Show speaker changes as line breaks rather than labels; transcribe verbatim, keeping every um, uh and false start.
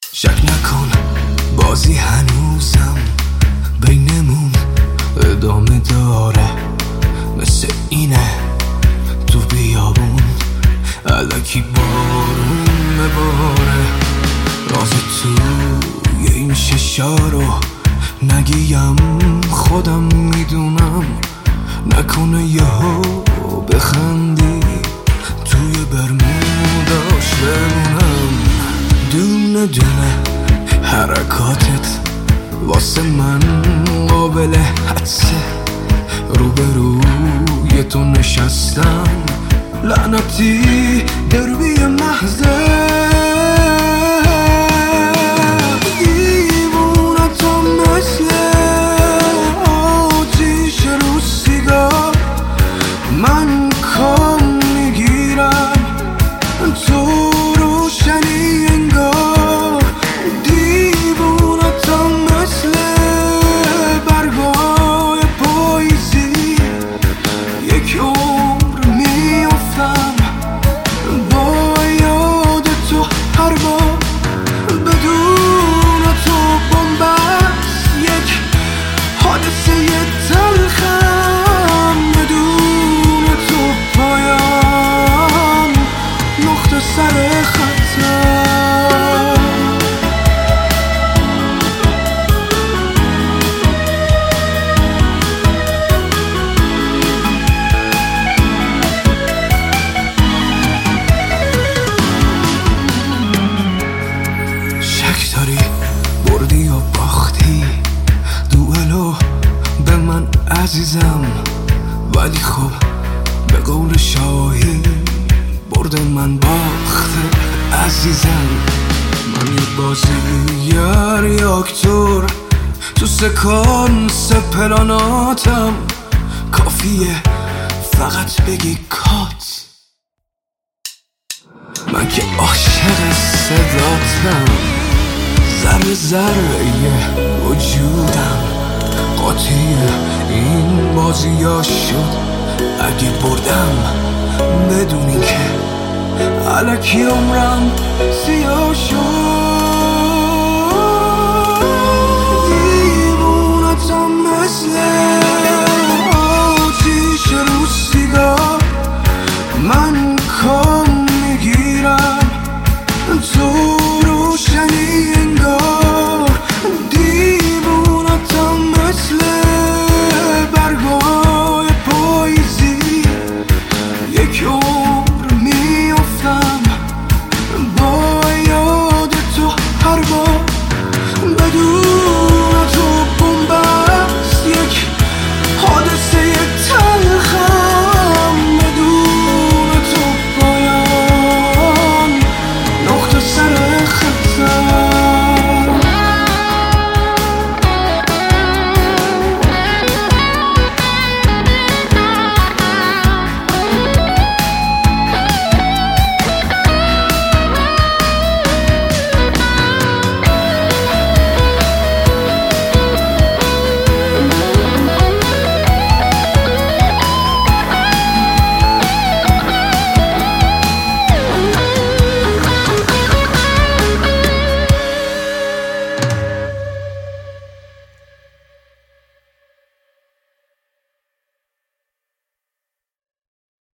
شک نکن بازی هنوزم بینمون ادامه داره، مثل اینه تو بیابون الکی بارون بباره. راز توی این ششارو نگیم خودم میدونم، نکنه یهو بخندی توی برموداش بمونم. دونه دونه حرکاتت واسه من قابل حدسه، روبروی تو نشستم لعنتی دربی محضه. دیوونتم مثل آتیش رو سیگار، من کام میگیرم تو روشنی انگار. دیوونتم مثل برگای پاییزی، یک عمر میافتم با یاد تو هر بار. بدون تو بنبست یک حادثه تلخم، بدون تو پایم نقطه سر خطم. شک داری بردی و باختی دوئلو به من عزیزم، ولی خب به قول شاهی برد من باخته عزیزم. من یه بازیگر یه اکتور تو سکانس پلاناتم، کافیه فقط بگی کات، من که عاشق صداتم. ذره ذره وجودم قاطی این بازی ها شد، اگه بردم بدونی که الکی عمرم سیاه شد. دیوونتم مثل آتیش رو سیگار، من کام میگیرم تو